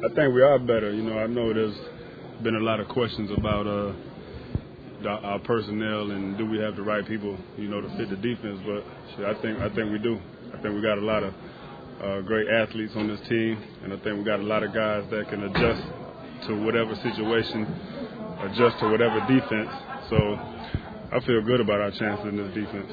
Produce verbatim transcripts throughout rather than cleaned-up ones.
I think we are better. You know, I know there's been a lot of questions about uh, the, our personnel and do we have the right people, you know, to fit the defense. But shit, I think I think we do. I think we got a lot of uh, great athletes on this team, and I think we got a lot of guys that can adjust to whatever situation, adjust to whatever defense. So I feel good about our chances in this defense.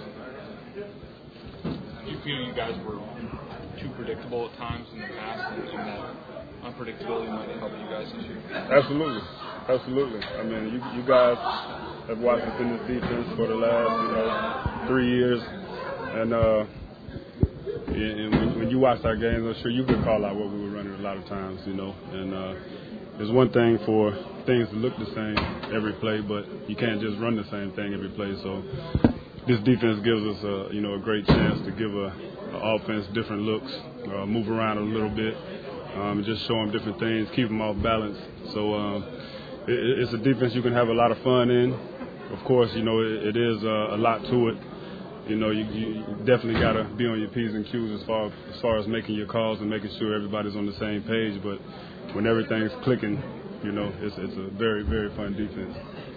Do you feel you guys were too predictable at times in the past, and, and that unpredictability might have helped you guys this year? Absolutely. Absolutely. I mean, you, you guys have watched us in this defense for the last, you know, three years. And, uh, and when, when you watch our games, I'm sure you could call out what we were running a lot of times, you know. And uh, it's one thing for things to look the same every play, but you can't just run the same thing every play. So this defense gives us, a, you know, a great chance to give a, a offense different looks, uh, move around a little bit, um, and just show them different things, keep them off balance. So um, it, it's a defense you can have a lot of fun in. Of course, you know, it, it is uh, a lot to it. You know, you, you definitely got to be on your P's and Q's as far as far as making your calls and making sure everybody's on the same page. But when everything's clicking, you know, it's it's a very, very fun defense.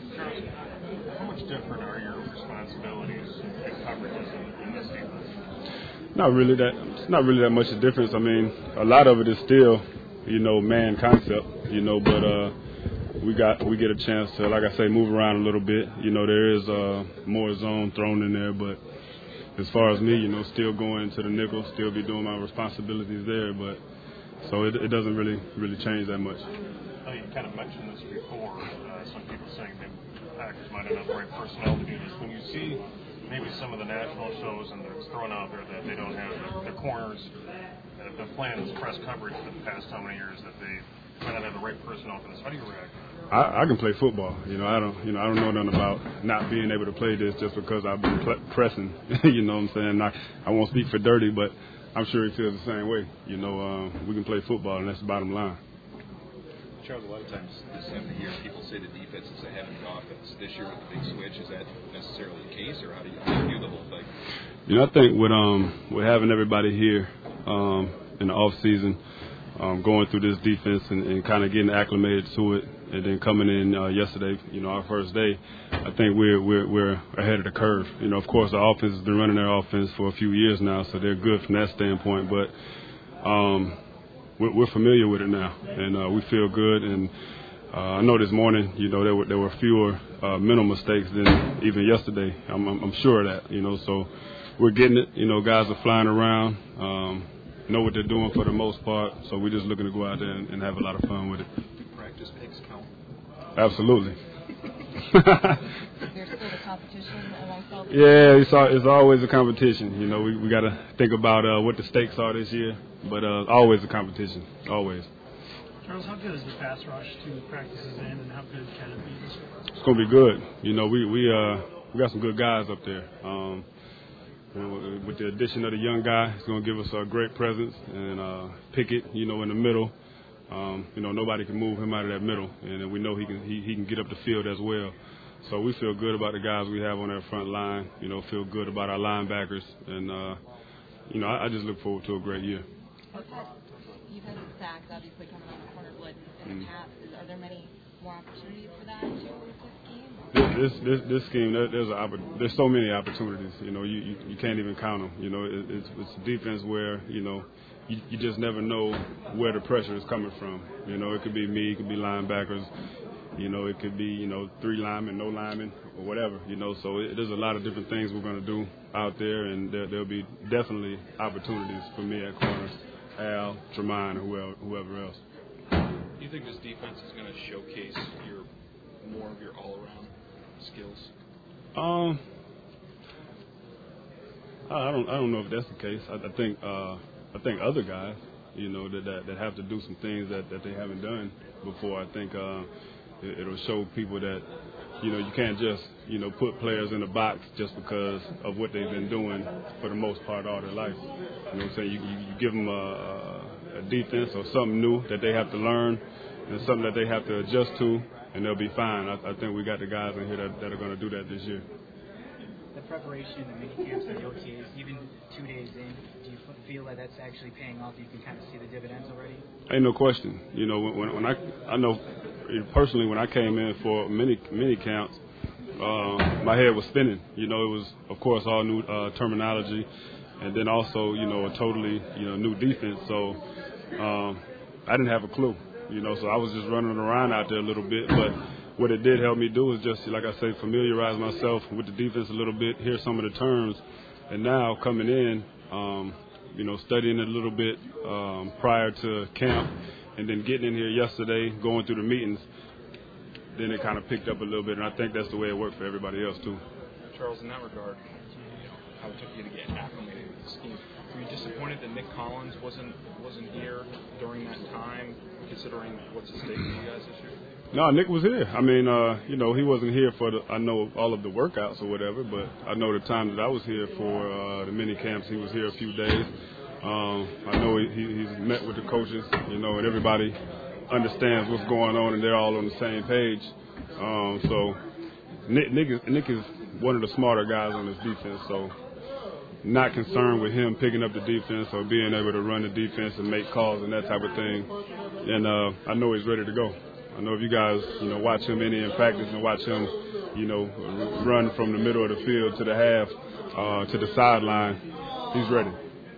How much different are your responsibilities and coverages in, in this defense? Not really that. It's not really that much of a difference. I mean, a lot of it is still, you know, man concept. You know, but uh, we got we get a chance to, like I say, move around a little bit. You know, there is uh, more zone thrown in there, but as far as me, you know, still going to the nickel, still be doing my responsibilities there, but so it, it doesn't really really change that much. Oh, you kind of mentioned this before. Uh, some people saying maybe the Packers might not have the right personnel to do this. When you see maybe some of the national shows and it's thrown out there that they don't have their corners that have been playing this press coverage for the past how many years that they might not have the right personnel for this. How do you react? I, I can play football. You know, I don't. You know, I don't know nothing about not being able to play this just because I've been pl- pressing. You know what I'm saying? I, I won't speak for Dirty, but I'm sure he feels the same way. You know, um, we can play football, and that's the bottom line. Charles, a lot of times this time of the year, people say the defense is ahead of the offense. This year with the big switch, is that necessarily the case, or how do you, how do you view the whole thing? You know, I think with um with having everybody here um, in the off season, um, going through this defense and, and kind of getting acclimated to it, and then coming in uh, yesterday, you know, our first day, I think we're we're we're ahead of the curve. You know, of course, the offense has been running their offense for a few years now, so they're good from that standpoint. But um, we're, we're familiar with it now, and uh, we feel good. And uh, I know this morning, you know, there were there were fewer uh, mental mistakes than even yesterday. I'm, I'm I'm sure of that. You know, so we're getting it. You know, guys are flying around. Um, know what they're doing for the most part, so we're just looking to go out there and, and have a lot of fun with it. Practice picks count. Absolutely. There's still the competition amongst all the Yeah, it's, all, it's always a competition. You know, we we got to think about uh, what the stakes are this year, but uh, always a competition, always. Charles, how good is the pass rush to practices in, and how good can it be this year? It's gonna be good. You know, we we uh we got some good guys up there. Um, with the addition of the young guy, it's gonna give us a great presence, and uh, Pickett, you know, in the middle. Um, you know, nobody can move him out of that middle, and we know he can he, he can get up the field as well. So we feel good about the guys we have on that front line. You know, feel good about our linebackers, and uh, you know, I, I just look forward to a great year. You've had, you've had sacks, obviously, coming on the corner blitz in the Mm. past. Are there many more opportunities for that with this scheme? This this this, this scheme, there, there's a, there's so many opportunities. You know, you, you, you can't even count them. You know, it, it's it's a defense where you know. You, you just never know where the pressure is coming from. You know, it could be me, it could be linebackers, you know, it could be, you know, three linemen, no linemen, or whatever, you know. So it, there's a lot of different things we're going to do out there, and there, there'll be definitely opportunities for me at corner, Al, Tremine, or whoever, whoever else. Do you think this defense is going to showcase your more of your all-around skills? Um, I don't, I don't know if that's the case. I, I think, uh, I think other guys, you know, that, that that have to do some things that, that they haven't done before. I think uh, it, it'll show people that, you know, you can't just, you know, put players in a box just because of what they've been doing for the most part all their life. You know what I'm saying? You, you, you give them a, a defense or something new that they have to learn and something that they have to adjust to, and they'll be fine. I, I think we got the guys in here that, that are going to do that this year. Have preparation, the mini camps, the O T As, even two days in, do you feel that that's actually paying off? You can kind of see the dividends already? Ain't no question. You know, when, when I I know personally when I came in for mini mini camps, uh, my head was spinning. You know, it was of course all new uh, terminology, and then also you know a totally you know new defense. So um, I didn't have a clue. You know, so I was just running around out there a little bit, but what it did help me do is just, like I say, familiarize myself with the defense a little bit, hear some of the terms, and now coming in, um, you know, studying it a little bit um, prior to camp, and then getting in here yesterday, going through the meetings, then it kind of picked up a little bit, and I think that's the way it worked for everybody else too. Charles, in that regard, you know, how it took you to get acclimated with the scheme. Were you disappointed that Nick Collins wasn't wasn't here during that time, considering what's at stake for you guys this year? No, Nick was here. I mean, uh, you know, he wasn't here for the, I know all of the workouts or whatever, but I know the time that I was here for uh, the mini camps, he was here a few days. Um, I know he, he, he's met with the coaches, you know, and everybody understands what's going on, and they're all on the same page. Um, so Nick, Nick, is, Nick is one of the smarter guys on this defense, so not concerned with him picking up the defense or being able to run the defense and make calls and that type of thing. And uh, I know he's ready to go. I know if you guys, you know, watch him any in practice and watch him, you know, run from the middle of the field to the half, uh, to the sideline, he's ready.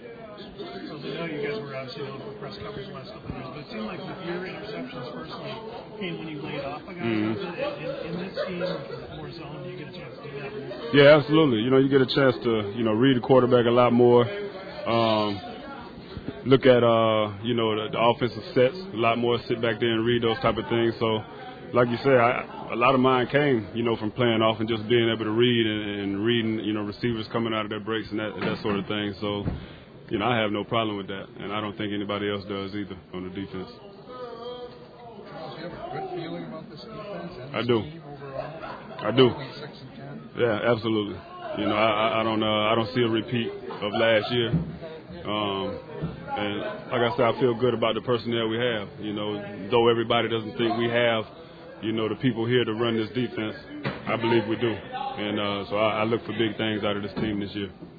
So I know you guys were obviously known for press coverage the last couple of years, but it seemed like with your interceptions personally came when you laid off a guy. Mm-hmm. In, in this scheme, more zone, do you get a chance to do that? Yeah, absolutely. You know, you get a chance to, you know, read the quarterback a lot more. Um, Look at, uh, you know, the, the offensive sets a lot more, sit back there and read those type of things. So, like you said, I, a lot of mine came, you know, from playing off and just being able to read and, and reading, you know, receivers coming out of their breaks and that, that sort of thing. So, you know, I have no problem with that, and I don't think anybody else does either on the defense. Charles, do you have a good feeling about this defense and I this do. team overall? I do. six and ten? Yeah, absolutely. You know, I, I, I don't uh, I don't see a repeat of last year. Um, and like I said, I feel good about the personnel we have. You know, though everybody doesn't think we have, you know, the people here to run this defense, I believe we do. And uh, so I, I look for big things out of this team this year.